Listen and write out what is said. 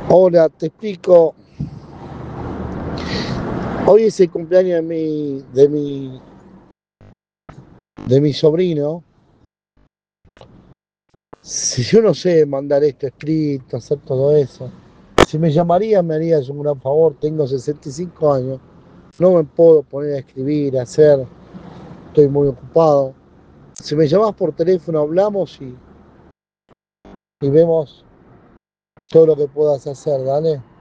Hola, te explico. Hoy es el cumpleaños de mi sobrino. Si yo no sé mandar esto escrito, hacer todo eso, si me llamaría me harías un gran favor. Tengo 65 años, no me puedo poner a escribir, a hacer, estoy muy ocupado. Si me llamas por teléfono, hablamos y vemos todo lo que puedas hacer, dale.